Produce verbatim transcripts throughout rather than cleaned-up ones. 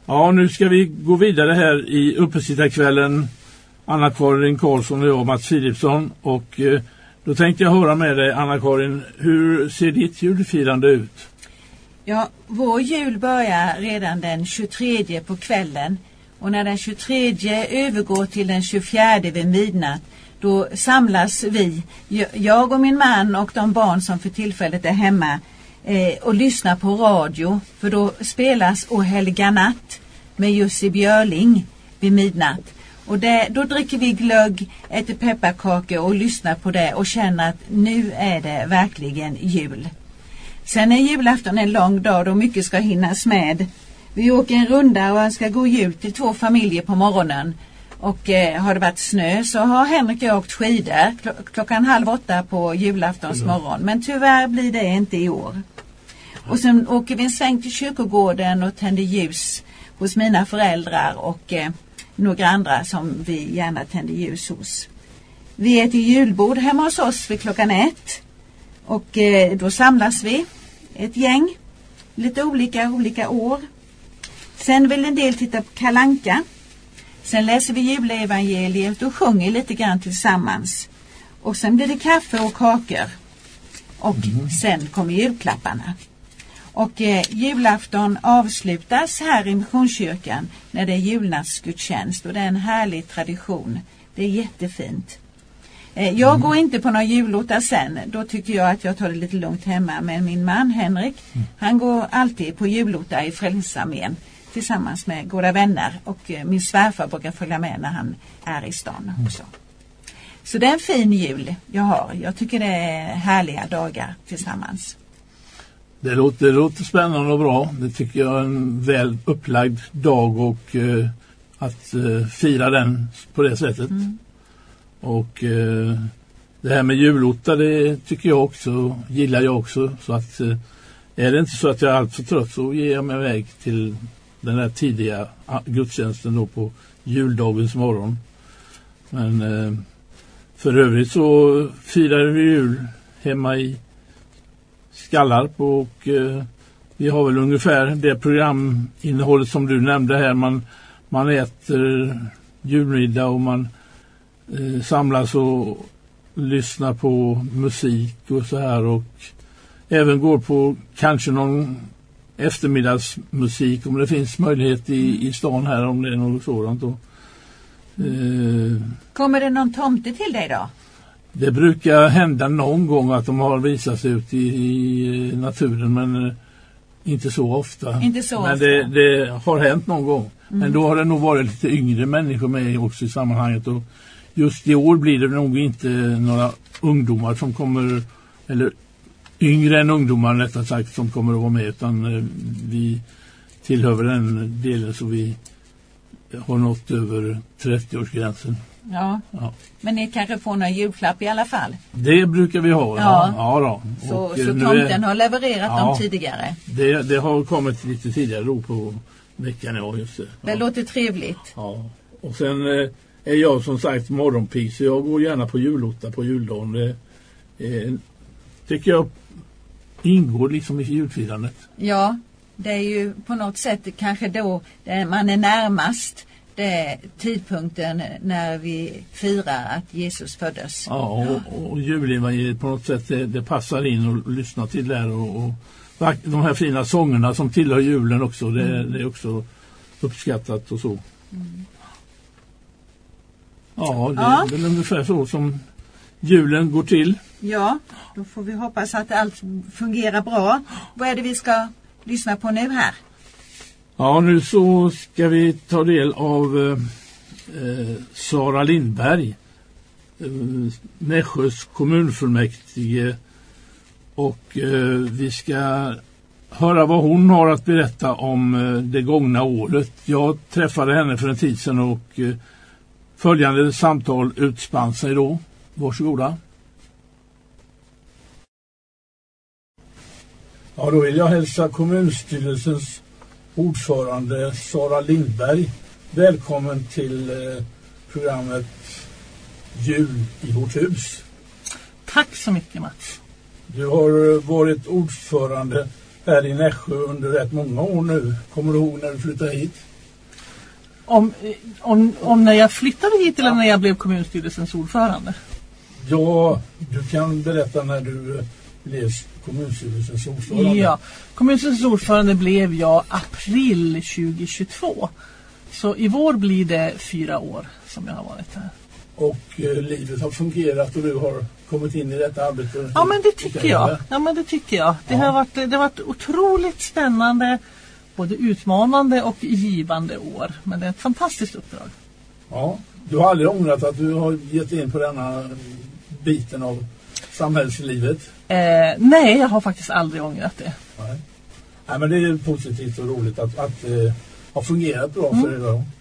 Ja, nu ska vi gå vidare här i uppesittarkvällen. Anna-Karin Karlsson och jag, Mats Philipsson. Och eh, då tänkte jag höra med dig, Anna-Karin, hur ser ditt julfirande ut? Ja, vår jul börjar redan den tjugotredje på kvällen. Och när den tjugotredje övergår till den tjugofjärde vid midnatt, då samlas vi, jag och min man och de barn som för tillfället är hemma, eh, och lyssnar på radio. För då spelas O helga natt med Jussi Björling vid midnatt. Och det, då dricker vi glögg, äter pepparkakor och lyssnar på det och känner att nu är det verkligen jul. Sen är julafton en lång dag då mycket ska hinnas med. Vi åker en runda och ska gå jul till två familjer på morgonen. Och eh, har det varit snö så har Henrik och jag åkt skidor kl- klockan halv åtta på julaftons morgon. Men tyvärr blir det inte i år. Och sen åker vi en sväng till kyrkogården och tänder ljus hos mina föräldrar och eh, några andra som vi gärna tänder ljus hos. Vi äter julbord hemma hos oss vid klockan ett. Och eh, då samlas vi, ett gäng, lite olika olika år. Sen vill en del titta på Kalle Anka. Sen läser vi julevangeliet och sjunger lite grann tillsammans. Och sen blir det kaffe och kakor. Och mm. sen kommer julklapparna. Och eh, julafton avslutas här i Missionskyrkan när det är julnattsgudstjänst. Och det är en härlig tradition. Det är jättefint. Eh, jag mm. går inte på några jullåtar sen. Då tycker jag att jag tar det lite lugnt hemma. Men min man Henrik, mm. han går alltid på jullåtar i Frälsningsarmén tillsammans med goda vänner. Och eh, min svärfar brukar följa med när han är i stan också. Mm. Så det är en fin jul jag har. Jag tycker det är härliga dagar tillsammans. Det låter, det låter spännande och bra. Det tycker jag är en väl upplagd dag och eh, att eh, fira den på det sättet. Mm. Och eh, det här med julotta, det tycker jag också, gillar jag också. Så att eh, är det inte så att jag är allt för trött så ger jag mig iväg till den här tidiga gudstjänsten då på juldagens morgon. Men eh, för övrigt så firar vi jul hemma i Skallarp och eh, vi har väl ungefär det programinnehållet som du nämnde här. Man, man äter julmiddag och man eh, samlas och lyssnar på musik och så här och även går på kanske någon eftermiddagsmusik om det finns möjlighet i, i stan här om det är något sådant. Och, eh, kommer det någon tomte till dig då? Det brukar hända någon gång att de har visat sig ut i, i naturen men eh, inte så ofta. Inte så men ofta. Det, det har hänt någon gång. Mm. Men då har det nog varit lite yngre människor med också i sammanhanget. Och just i år blir det nog inte några ungdomar som kommer, eller yngre än ungdomar rättare sagt, som kommer att vara med, utan eh, vi tillhör den delen så vi har nått över trettio-årsgränsen. Ja. Ja, men ni kanske får några julklapp i alla fall. Det brukar vi ha, ja. Ja, ja då. Så, och, så tomten är, har levererat ja, dem tidigare. Det, det har kommit lite tidigare då på veckan, ja just det. Det ja. låter trevligt. Ja, och sen eh, är jag som sagt morgonpig så jag går gärna på julotta på juldagen. Det eh, tycker jag ingår liksom i julfirandet. Ja, det är ju på något sätt kanske då man är närmast det tidpunkten när vi firar att Jesus föddes. Ja, och, och julevangeliet på något sätt det, det passar in och lyssna till där och, och de här fina sångerna som tillhör julen också, det, mm. det är också uppskattat och så. Mm. Ja, det ja. är väl ungefär så som julen går till. Ja, då får vi hoppas att allt fungerar bra. Vad är det vi ska lyssna på nu här? Ja, nu så ska vi ta del av eh, Sara Lindberg, eh, Nässjös kommunfullmäktige, och eh, vi ska höra vad hon har att berätta om eh, det gångna året. Jag träffade henne för en tid sedan och eh, följande samtal utspann sig då. Varsågoda. Ja, då vill jag hälsa kommunstyrelsens ordförande Sara Lindberg välkommen till eh, programmet Jul i vårt hus. Tack så mycket, Mats. Du har varit ordförande här i Nässjö under rätt många år nu. Kommer du ihåg när du flyttade hit? Om, om, om när jag flyttade hit eller när jag blev kommunstyrelsens ordförande? Ja, du kan berätta när du blev kommunstyrelsens ordförande. Ja, kommunstyrelsens ordförande blev jag april tjugohundratjugotvå. Så i vår blir det fyra år som jag har varit här. Och eh, livet har fungerat och du har kommit in i detta arbete. Ja, men det tycker jag. Ja, men det tycker jag. Det, ja. har varit, det har varit otroligt spännande, både utmanande och givande år. Men det är ett fantastiskt uppdrag. Ja, du har aldrig ångrat att du har gett in på denna biten av samhällslivet? Eh, nej, jag har faktiskt aldrig ångrat det. Nej, nej men det är positivt och roligt att, att eh, ha fungerat bra mm. för er då.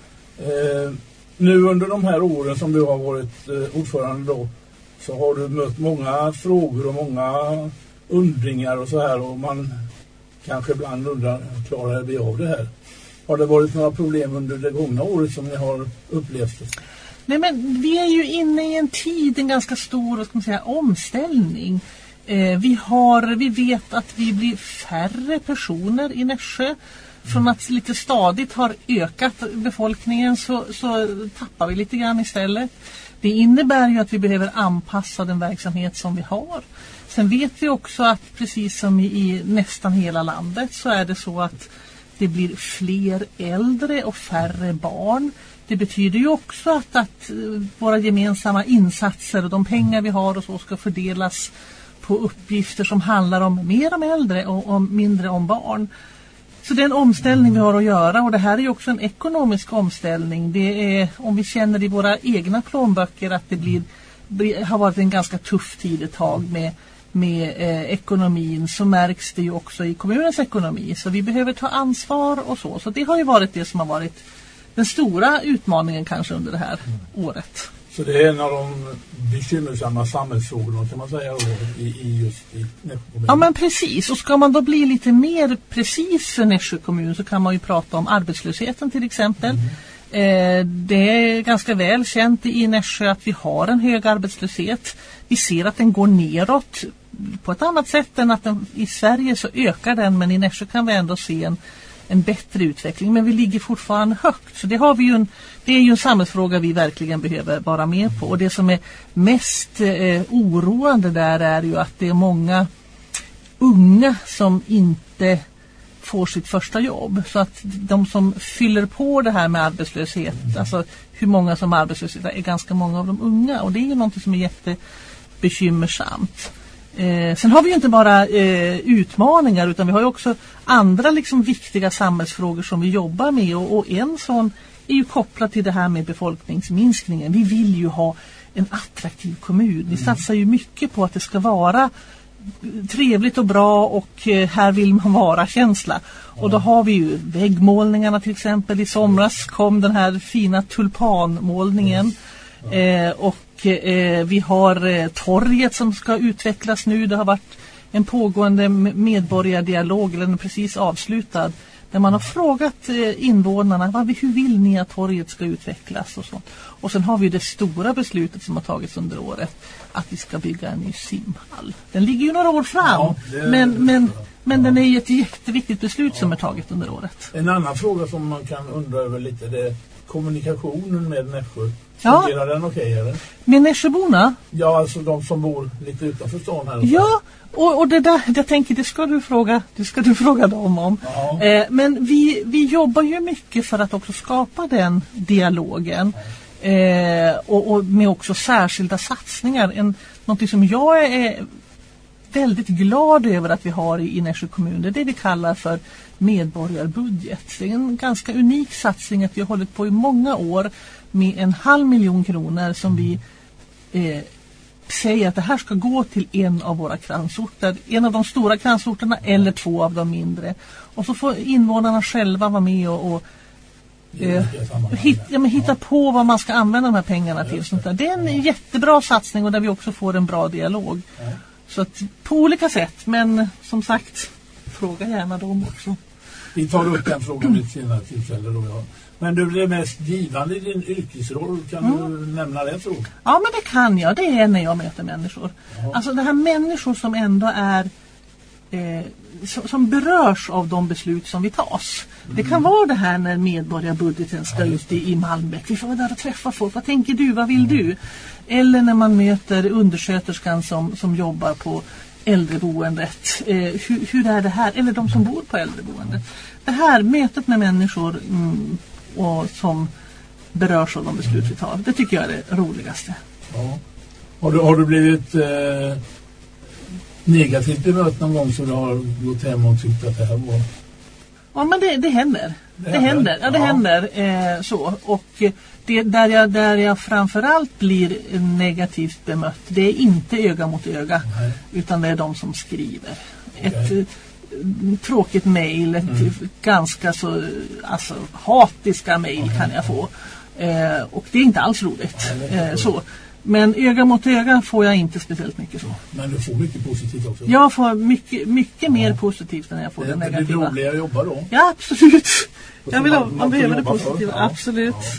Eh, nu under de här åren som du har varit eh, ordförande då, så har du mött många frågor och många undringar och så här, och man kanske ibland undrar, klarar vi av det här? Har det varit några problem under det gångna året som ni har upplevt det? Nej, men vi är ju inne i en tid, en ganska stor, vad ska man säga, omställning. Eh, vi har, vi vet att vi blir färre personer i Nässjö. Från att lite stadigt har ökat befolkningen så, så tappar vi lite grann istället. Det innebär ju att vi behöver anpassa den verksamhet som vi har. Sen vet vi också att precis som i, i nästan hela landet så är det så att det blir fler äldre och färre barn. Det betyder ju också att, att våra gemensamma insatser och de pengar vi har och så ska fördelas på uppgifter som handlar om mer om äldre och om mindre om barn. Så det är en omställning vi har att göra, och det här är ju också en ekonomisk omställning. Det är, om vi känner i våra egna plånböcker att det blir, blir, har varit en ganska tuff tid ett tag med, med eh, ekonomin, så märks det ju också i kommunens ekonomi. Så vi behöver ta ansvar och så. Så det har ju varit det som har varit den stora utmaningen kanske under det här mm. året. Så det är en av de bekymmersamma samhällsfrågorna kan man säga i, i just i Nässjö kommun. Ja, men precis. Och ska man då bli lite mer precis för Nässjö kommun så kan man ju prata om arbetslösheten till exempel. Mm. Eh, det är ganska väl känt i Nässjö att vi har en hög arbetslöshet. Vi ser att den går neråt på ett annat sätt än att den, i Sverige så ökar den, men i Nässjö kan vi ändå se en en bättre utveckling, men vi ligger fortfarande högt. Så det har vi ju en, det är ju en samhällsfråga vi verkligen behöver vara med på. Och det som är mest eh, oroande där är ju att det är många unga som inte får sitt första jobb. Så att de som fyller på det här med arbetslöshet, alltså hur många som är arbetslösa, är ganska många av de unga. Och det är ju något som är jättebekymmersamt. Eh, sen har vi ju inte bara eh, utmaningar, utan vi har ju också andra liksom viktiga samhällsfrågor som vi jobbar med, och, och en sån är ju kopplad till det här med befolkningsminskningen. Vi vill ju ha en attraktiv kommun. Vi satsar ju mycket på att det ska vara trevligt och bra, och eh, här vill man vara känsla. Och då har vi ju väggmålningarna till exempel. I somras kom den här fina tulpanmålningen. Eh, och eh, vi har eh, torget som ska utvecklas nu. Det har varit en pågående medborgardialog, eller den är precis avslutad, där man har frågat eh, invånarna vad vi, hur vill ni att torget ska utvecklas och så. Och sen har vi det stora beslutet som har tagits under året, att vi ska bygga en ny simhall. Den ligger ju några år fram, ja, är, men, men, men ja. Den är ju ett jätteviktigt beslut som är taget under året. En annan fråga som man kan undra över lite, det är kommunikationen med Nässjö. Ja. Fungerar den okej, okay, eller? Med Nässjöborna? Ja, alltså de som bor lite utanför stan här. Ja, och, och det där, jag tänker, det ska du fråga, det ska du fråga dem om. Ja. Eh, men vi, vi jobbar ju mycket för att också skapa den dialogen. Eh, och, och med också särskilda satsningar. En, någonting som jag är väldigt glad över att vi har i, i Nässjö kommun, det är det vi kallar för medborgarbudget. Det är en ganska unik satsning att vi har hållit på i många år med en halv miljon kronor som vi eh, säger att det här ska gå till en av våra kransorter. En av de stora kransorterna eller två av de mindre. Och så får invånarna själva vara med och, och eh, hit, ja, men hitta på vad man ska använda de här pengarna till. Sånt där. Det är en jättebra satsning, och där vi också får en bra dialog. Så att på olika sätt, men som sagt, fråga gärna dem också. Vi tar upp den frågan vid senare tillfälle då, ja. Men du, det mest givande i din yrkesroll, kan mm. du nämna det så? Ja, men det kan jag. Det är när jag möter människor. Ja. Alltså det här människor som ändå är eh, som, som berörs av de beslut som vi tas. Mm. Det kan vara det här när medborgarbudgeten ska ut i, i Malmbäck. Vi får vara där och träffa folk. Vad tänker du? Vad vill du? Eller när man möter undersköterskan som, som jobbar på äldreboendet. Eh, hur, hur är det här? Eller de som bor på äldreboendet. Det här mötet med människor mm, och som berörs av de beslut vi tar. Det tycker jag är det roligaste. Ja. Har, du, har du blivit eh, negativt bemött någon gång så du har gått hem och tyckt att det här var... Ja, men det, det händer. Det, det händer. händer. Ja, det ja. händer eh, så. Och det, där, jag, där jag framförallt blir negativt bemött, det är inte öga mot öga. Nej. Utan det är de som skriver. Okay. Ett eh, tråkigt mejl, ett mm. ganska så alltså, hatiska mejl okay. kan jag få. Eh, och det är inte alls roligt. Eh, så. Men öga mot öga får jag inte speciellt mycket så. Men du får mycket positivt också? Jag får mycket, mycket ja. mer positivt än jag får det, det negativa. Det är roligare att jobba då? Ja, absolut. Jag vill ha, man, man behöver det positiva, ja. absolut. Ja.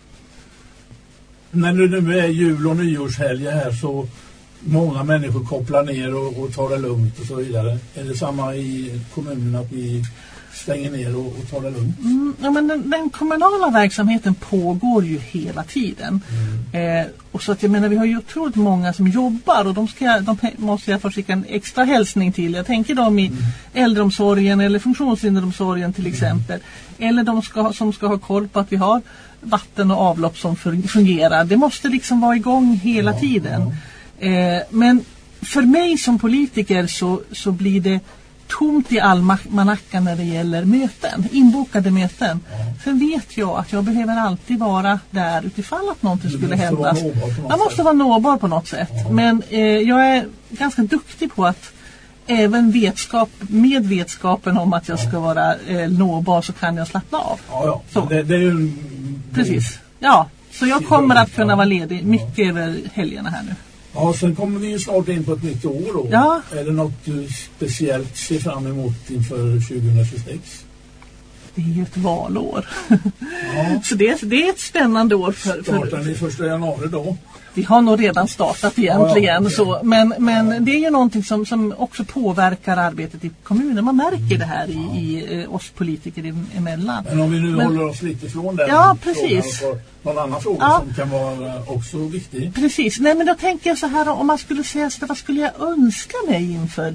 När det nu är jul- och nyårshelger här så många människor kopplar ner och, och tar det lugnt och så vidare. Är det samma i kommunen att vi stänger ner och, och tar det lugnt? Mm, ja, men den, den kommunala verksamheten pågår ju hela tiden. Mm. Eh, och så att jag menar, vi har ju otroligt många som jobbar och de, ska, de måste jag få skicka en extra hälsning till. Jag tänker dem i mm. äldreomsorgen eller funktionshinderomsorgen till exempel. Mm. Eller de ska, som ska ha koll på att vi har vatten och avlopp som fungerar. Det måste liksom vara igång hela ja, tiden. Ja. Eh, men för mig som politiker så, så blir det tomt i almanackan när det gäller möten, inbokade möten. Ja. Sen vet jag att jag behöver alltid vara där utifall att någonting skulle hända. Jag måste vara nåbar på något sätt. Ja. Men eh, jag är ganska duktig på att även vetskap, med vetskapen om att jag ska vara eh, nåbar så kan jag slappna av. Ja, ja. Så. Det, det är ju... Precis. Ja, så jag kommer att kunna vara ledig mycket över helgerna här nu. Ja, sen kommer vi ju snart in på ett nytt år då. Ja. Är det något du speciellt ser fram emot inför tjugohundratjugosex? Det är ju ett valår. Ja. Så det, det är ett spännande år. För, för... Startar ni första januari då? Vi har nog redan startat egentligen. Ja, ja, så. Men, men ja. det är ju någonting som, som också påverkar arbetet i kommunen. Man märker mm. det här i, ja. i oss politiker emellan. Men om vi nu men, håller oss lite ifrån den ja, precis. frågan och någon annan fråga ja. som kan vara också viktig. Precis. Nej, men då tänker jag så här, om man skulle säga så, vad skulle jag önska mig inför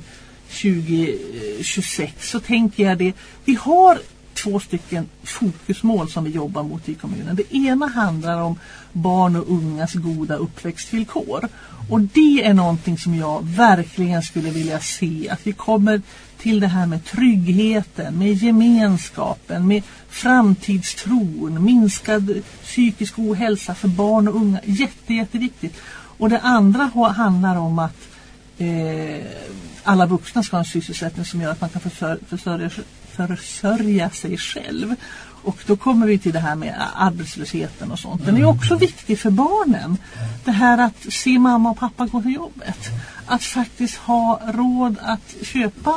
tjugohundratjugosex, så tänker jag det. Vi har två stycken fokusmål som vi jobbar mot i kommunen. Det ena handlar om barn och ungas goda uppväxtvillkor. Och det är någonting som jag verkligen skulle vilja se. Att vi kommer till det här med tryggheten, med gemenskapen, med framtidstron, minskad psykisk ohälsa för barn och unga. Jätte, jätteviktigt. Och det andra handlar om att eh, alla vuxna ska ha en sysselsättning som gör att man kan försörja, försörja, försörja sig själv. Och då kommer vi till det här med arbetslösheten och sånt. Den är också viktig för barnen. Det här att se mamma och pappa gå till jobbet. Att faktiskt ha råd att köpa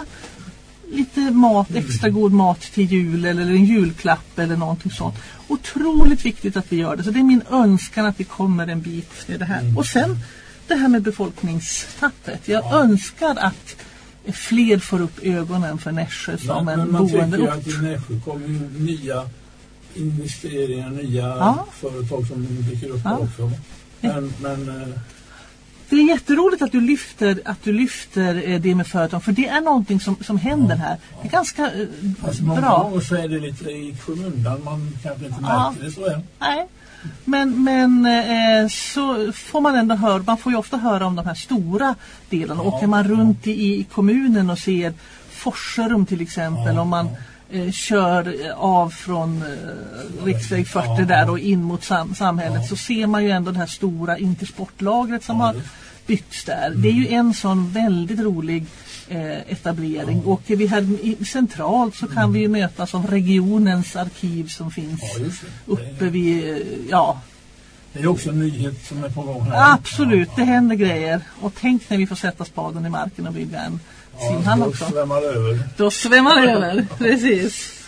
lite mat, extra god mat till jul eller en julklapp eller någonting sånt. Otroligt viktigt att vi gör det. Så det är min önskan att vi kommer en bit med det här. Och sen det här med befolkningstappet. Jag önskar att fler får upp ögonen för Nässjö som men, en men boende ort. Att i Nässjö kommer nya investeringar, nya ja. företag som dyker upp ja. också. Men, men, det är jätteroligt att du lyfter, att du lyfter det med företag, för det är någonting som, som händer ja. här. Det är ganska alltså, bra. Många gånger så är det lite i skymundan, man kanske inte märker ja. det så är. Nej. Men, men eh, så får man ändå höra, man får ju ofta höra om de här stora delarna. Ja, åker man runt i, i kommunen och ser Forserum till exempel, ja, om man eh, kör av från eh, riksväg fyrtio ja, där och in mot sam- samhället ja. så ser man ju ändå det här stora intersportlagret som ja, har byggts där. Mm. Det är ju en sån väldigt rolig eh, etablering. Ja. Åker vi här i, centralt så kan mm. vi ju mötas av regionens arkiv som finns ja, uppe vid, ja. Det är också en nyhet som är på gång här. Absolut, det händer grejer. Och tänk när vi får sätta spaden i marken och bygga en ja, simhall då också. Då svämmar det över. Då svämmar det över, precis.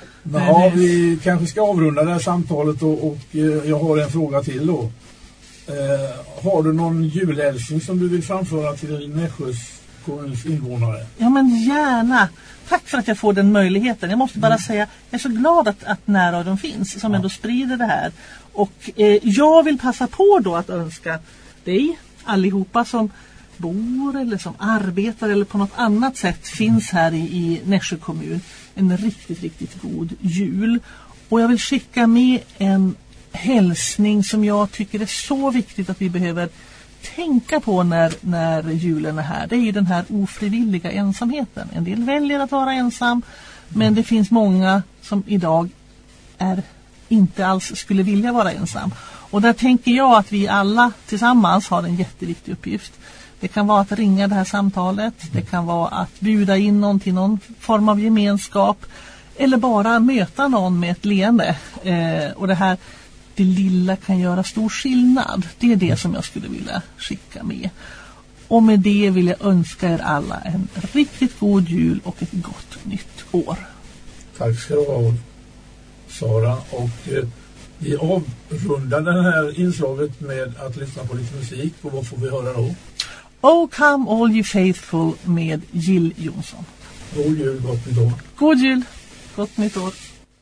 Ja, vi kanske ska avrunda det här samtalet och, och jag har en fråga till då. Eh, har du någon julhälsning som du vill framföra till Nässjös kommunens invånare. Ja, men gärna. Tack för att jag får den möjligheten. Jag måste bara mm. säga, jag är så glad att, att närradion finns som ja. ändå sprider det här. Och eh, jag vill passa på då att önska dig, allihopa som bor eller som arbetar eller på något annat sätt finns här i, i Nässjö kommun, en riktigt, riktigt god jul. Och jag vill skicka med en hälsning som jag tycker är så viktigt att vi behöver tänka på när, när julen är här. Det är ju den här ofrivilliga ensamheten. En del väljer att vara ensam, men det finns många som idag är inte alls skulle vilja vara ensam. Och där tänker jag att vi alla tillsammans har en jätteviktig uppgift. Det kan vara att ringa det här samtalet. Det kan vara att bjuda in någon till någon form av gemenskap. Eller bara möta någon med ett leende. Eh, och det här, det lilla kan göra stor skillnad. Det är det som jag skulle vilja skicka med. Och med det vill jag önska er alla en riktigt god jul och ett gott nytt år. Tack ska du ha, Sara. Och eh, vi avrundar det här inslaget med att lyssna på lite musik. Och vad får vi höra då? Oh Come All You Faithful med Jill Johnson. God jul, gott nytt år. God jul, gott nytt år.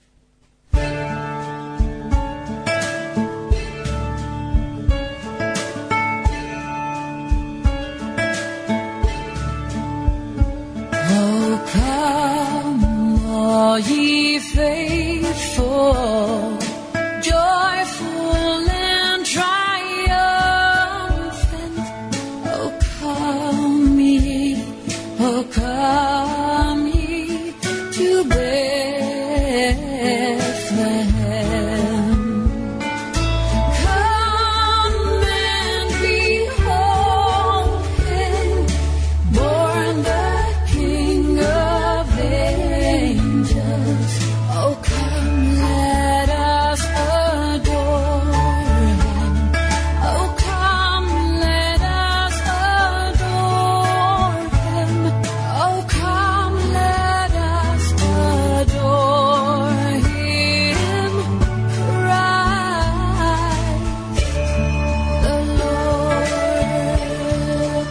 Oh come all ye faithful, joyful and triumphant. Oh come ye, oh come ye to Bethlehem. Come and behold him, born the King of angels. Oh come, let us adore him. Oh come, let us adore him. Oh come, let us adore him. Christ the Lord.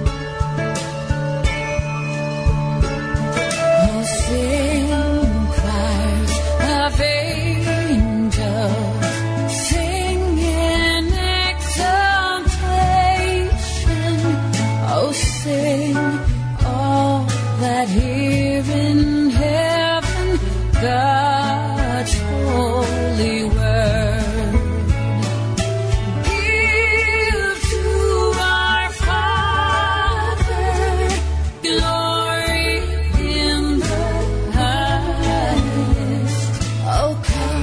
Oh sing choirs of angels, sing in exaltation. Oh sing all that here in heaven, God's holy word. Give to our Father glory in the highest. Oh come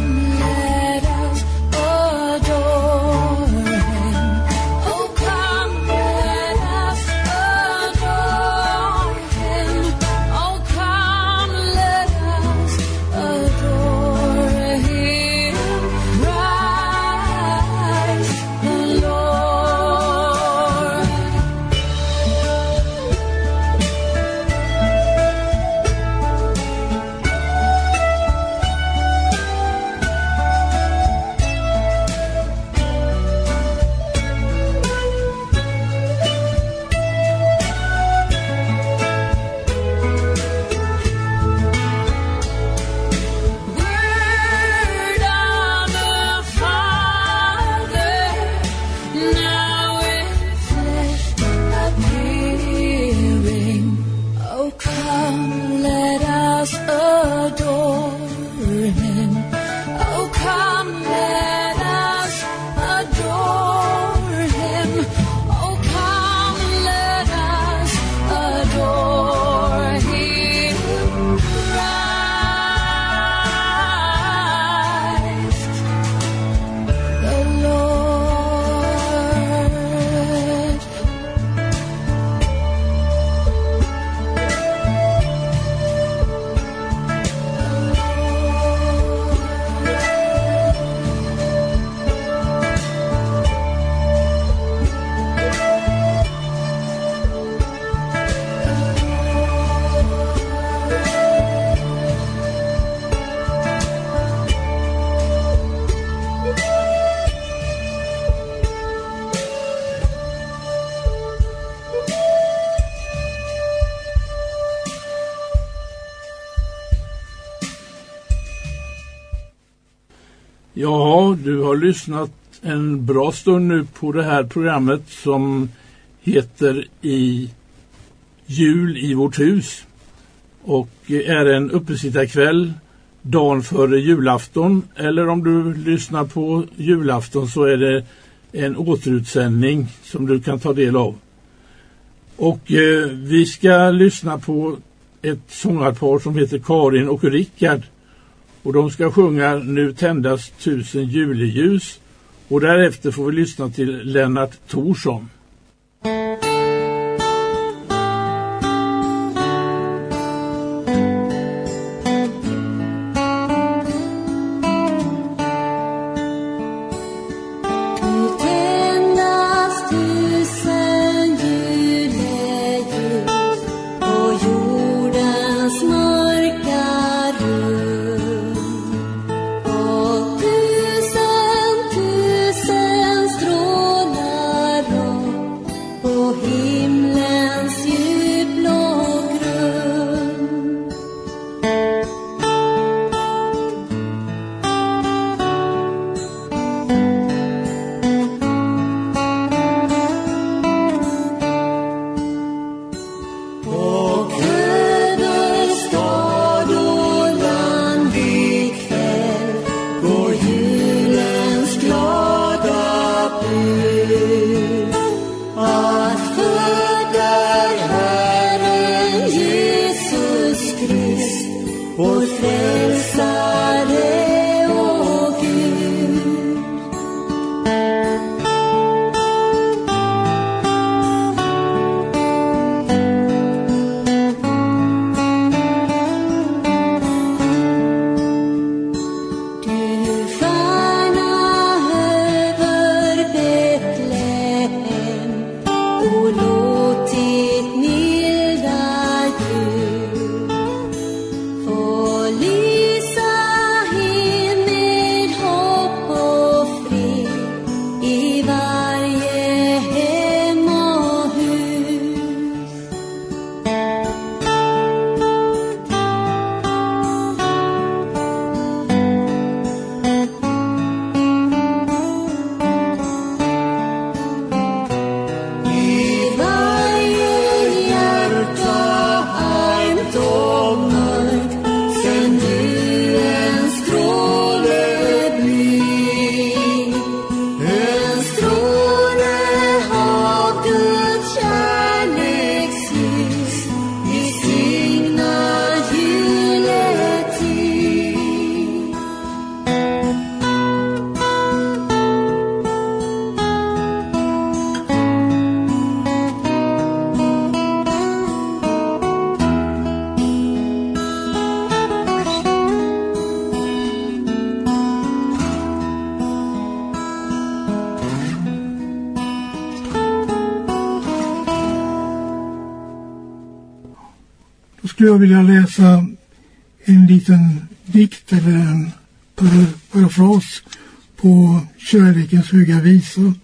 Ja, du har lyssnat en bra stund nu på det här programmet som heter I jul i vårt hus och är en uppesittarkväll dagen före julafton, eller om du lyssnar på julafton så är det en återutsändning som du kan ta del av. Och eh, vi ska lyssna på ett sångarpar som heter Karin och Rickard. Och de ska sjunga Nu tändas tusen juleljus. Och därefter får vi lyssna till Lennart Thorsson. Jag vill läsa en liten dikt eller en parafras på Kärlekens höga visa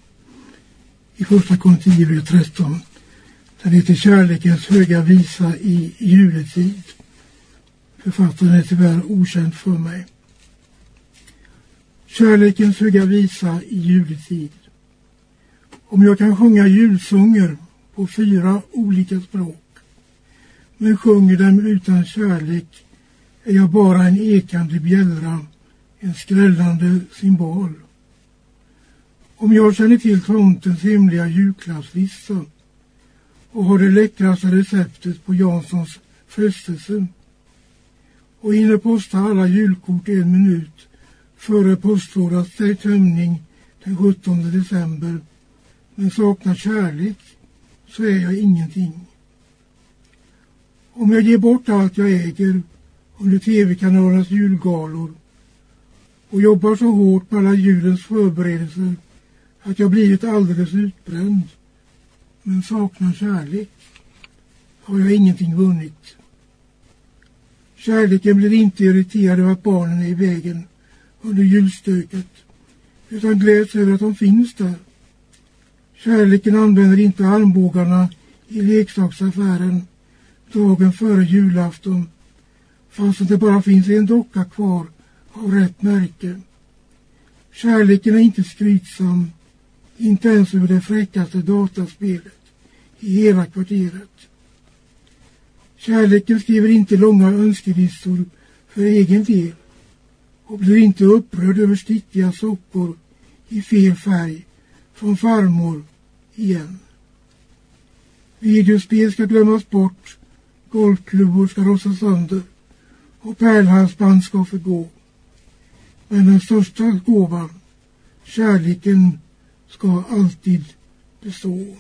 i första Korinthierbrevet tretton. Den heter Kärlekens höga visa i juletid. Författaren är tyvärr okänd för mig. Kärlekens höga visa i juletid. Om jag kan sjunga julsånger på fyra olika språk, men sjunger dem utan kärlek, är jag bara en ekande bjällra, en skrällande symbol. Om jag känner till tomtens hemliga julklappslista och har det läckraste receptet på Janssons frestelse och hinner posta alla julkort en minut före postlådans tömning den sjuttonde december, men saknar kärlek, så är jag ingenting. Om jag ger bort allt jag äger under tv-kanalernas julgalor och jobbar så hårt på alla julens förberedelser att jag blivit alldeles utbränd, men saknar kärlek, har jag ingenting vunnit. Kärleken blir inte irriterad över att barnen är i vägen under julstöket, utan gläds över att de finns där. Kärleken använder inte armbågarna i leksaksaffären dagen före julafton, fast det bara finns en docka kvar av rätt märke. Kärleken är inte skrytsam, inte ens över det fräckaste dataspelet i hela kvarteret. Kärleken skriver inte långa önskelistor för egen del och blir inte upprörd över stickiga sockor i fel färg från farmor igen. Videospel ska glömmas bort, golfklubbor ska rossas sönder och pärlhalsband ska förgå. Men den största gåvan, kärleken, ska alltid bestå.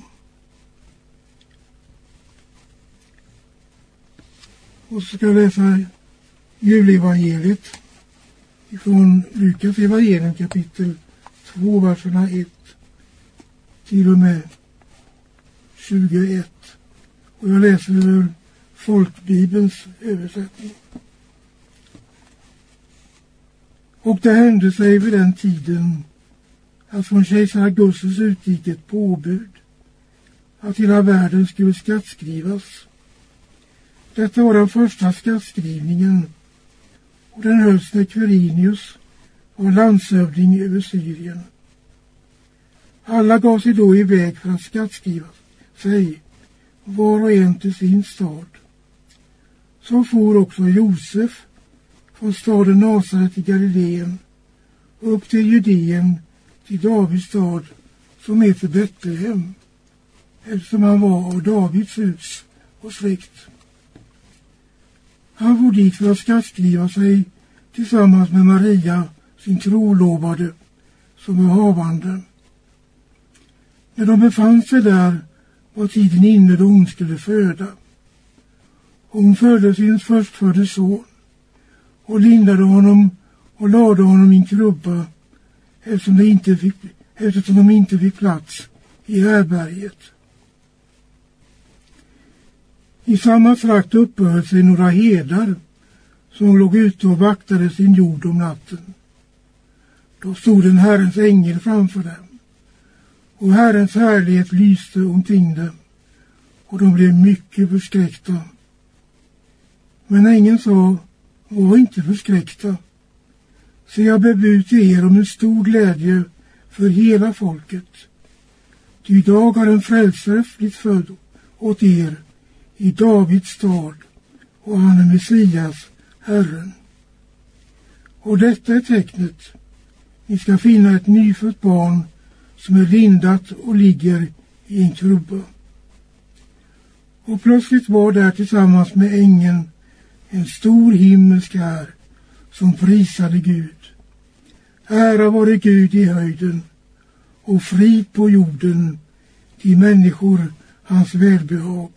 Och så ska jag läsa julevangeliet ifrån Lukas evangelium kapitel två, verserna ett till och med tjugoett. Och jag läser ur folkbibelns översättning. Och det hände sig vid den tiden att från kejsar Augustus utgick ett påbud att hela världen skulle skattskrivas. Detta var den första skattskrivningen och den hölls när Quirinius var landshövding över Syrien. Alla gav sig då iväg för att skattskriva sig, var och en till sin stad. Så for också Josef från staden Nasaret i Galileen upp till Judeen, till Davids stad som heter Betlehem, eftersom han var av Davids hus och släkt. Han for dit för att skattskriva sig tillsammans med Maria, sin trolovade, som var havande. När de befann sig där var tiden inne då hon skulle föda. Hon födde sin förstfödde son och lindade honom och lade honom i en krubba eftersom de inte fick, eftersom de inte fick plats i härberget. I samma trakt uppehöll sig några herdar som låg ute och vaktade sin jord om natten. Då stod en Herrens ängel framför dem, och Herrens härlighet lyste omkring dem, och de blev mycket förskräckta. Men ängeln sa, var inte förskräckta. Så jag bebud till er om en stor glädje för hela folket. Ty idag har en frälsare blivit född åt er i Davids stad, och han är Messias, Herren. Och detta är tecknet. Ni ska finna ett nyfött barn som är lindat och ligger i en krubba. Och plötsligt var där tillsammans med ängeln en stor himmelsk här som prisade Gud. Ära vare Gud i höjden och frid på jorden till människor hans välbehag.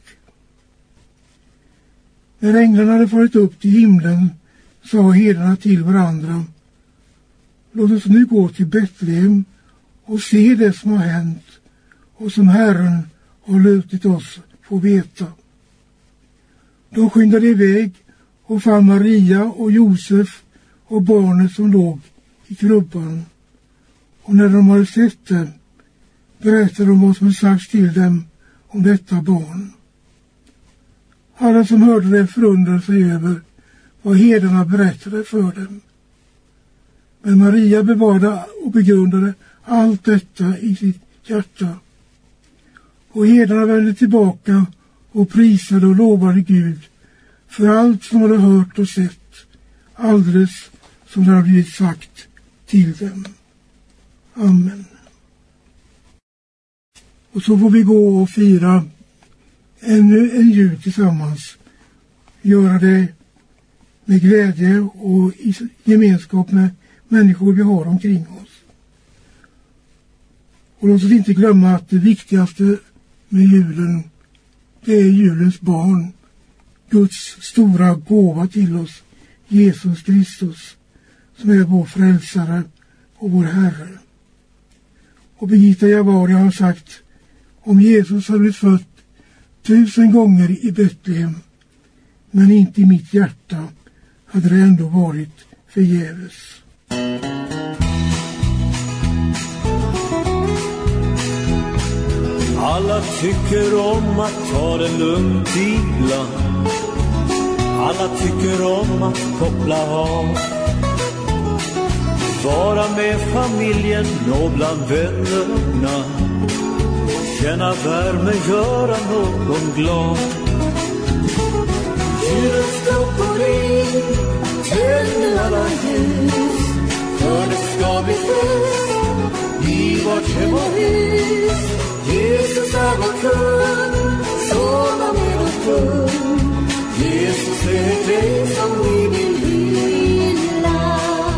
När änglarna hade farit upp till himlen sa herdarna till varandra, låt oss nu gå till Betlehem och se det som har hänt och som Herren har låtit oss få veta. De skyndade iväg och fann Maria och Josef och barnet som låg i krubban. Och när de hade sett det berättade de vad som sagts till dem om detta barn. Alla som hörde det förundrade sig över vad herdarna berättade för dem. Men Maria bevarade och begrundade allt detta i sitt hjärta. Och herdarna vände tillbaka och prisade och lovade Gud för allt som hade hört och sett, alldeles som det hade blivit sagt till dem. Amen. Och så får vi gå och fira ännu en jul tillsammans. Göra det med glädje och i gemenskap med människor vi har omkring oss. Och låt oss inte glömma att det viktigaste med julen, det är julens barn. Guds stora gåva till oss, Jesus Kristus, som är vår frälsare och vår Herre. Och Birgitta Javari har sagt, om Jesus har blivit född tusen gånger i Betlehem, men inte i mitt hjärta, hade det ändå varit förgäves. Alla tycker om att ta det lugnt ibland. Alla tycker om att koppla av. Vara med familjen och bland vännerna. Känna värme, göra någon glad. Julen stoppar in, tänd alla ljus. För det ska bli fest i vårt hem och hus. Jesus är vår kung, sova med vår kung. Jesus är dig som vi vill hylla.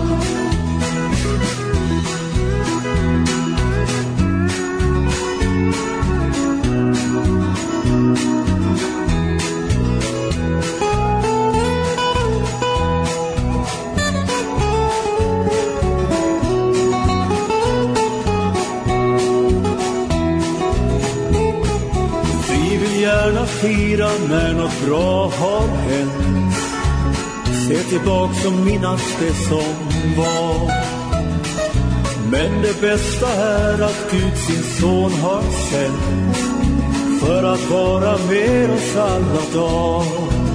Gärna fira när något bra har hänt. Se tillbaka som minnas det som var. Men det bästa är att Gud sin son har sänt för att vara med oss alla dag.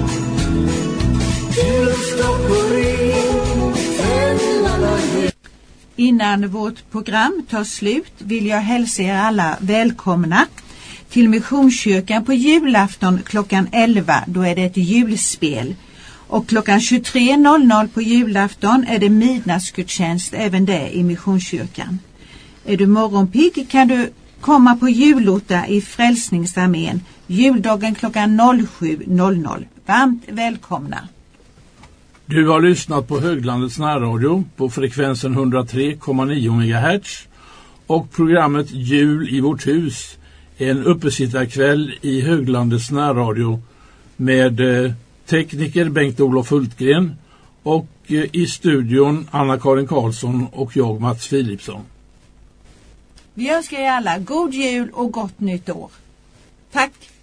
Julen stoppar in, tänd alla ljus. Innan vårt program tar slut vill jag hälsa er alla välkomna till Missionskyrkan på julafton klockan elva, då är det ett julspel. Och klockan tjugotre noll noll på julafton är det midnattsgudstjänst även det i Missionskyrkan. Är du morgonpigg kan du komma på julotta i Frälsningsarmén juldagen klockan sju noll noll. Varmt välkomna! Du har lyssnat på Höglandets närradio på frekvensen hundratre komma nio megahertz och programmet Jul i vårt hus, en uppesittarkväll i Höglandets närradio med eh, tekniker Bengt-Olof Hultgren och eh, i studion Anna-Karin Karlsson och jag Mats Philipsson. Vi önskar er alla god jul och gott nytt år. Tack!